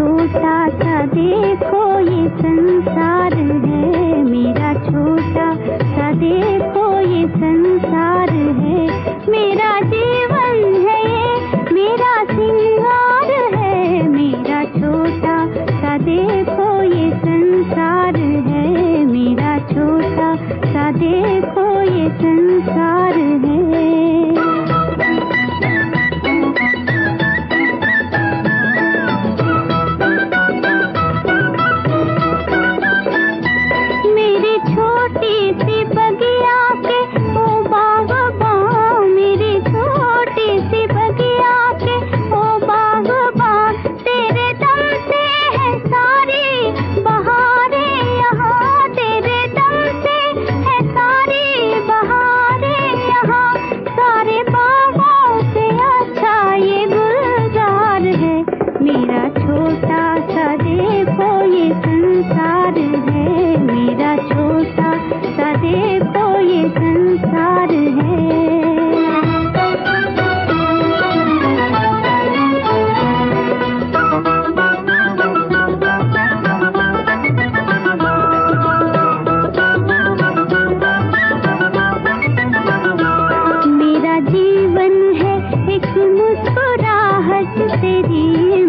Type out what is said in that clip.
छोटा सा देखो ये संसार है, मेरा छोटा सा देखो ये संसार है, मेरा जीवन है ये, मेरा सिंगार है, मेरा छोटा सा देखो ये संसार है, मेरा छोटा सा देखो ये संसार है। मेरा छोटा सा देखो ये संसार है, मेरा छोटा सा देखो ये संसार है। मेरा जीवन है एक मुस्कुराहट तेरी,